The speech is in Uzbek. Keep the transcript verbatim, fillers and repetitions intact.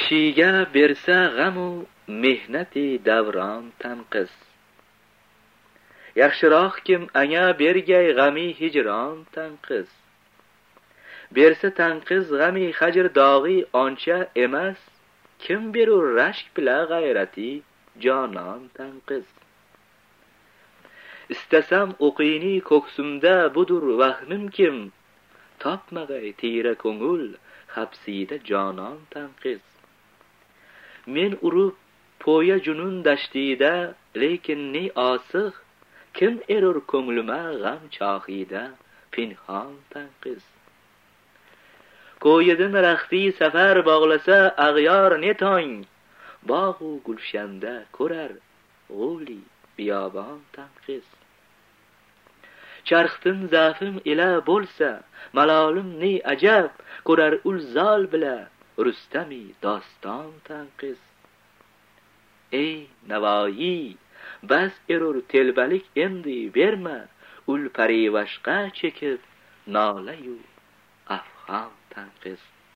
kishiga bersa g'amu mehnati davron tanqis. Yaxshiroq kim anga bergay g'ami hijron tanqis. Bersa tanqis g'ami hajr dog'i oncha emas, kim berur rashk bila g'ayrati jonon tanqis. Istasam o'qiyni ko'ksimda budur vahmim kim, topmag'ay tira ko'ngul hapsida jonon tanqis. Men urib poya junun dashtida, lekin ne osiq, kim erur ko'nglima g'am chohida pinhon tanqis. Ko'yidan raxti safar bog'lasa ag'yor ne tong, bog'u gulshanda ko'rar g'uli biyobon tanqis. Charxtin zafim ila bo'lsa malolim ne ajab, ko'rar ul zol bila Rustami doston tanqis. Ey Navoiy, bas erur telbalik endi berma, ul parivashqa chekib nolayu afg'on tanqis.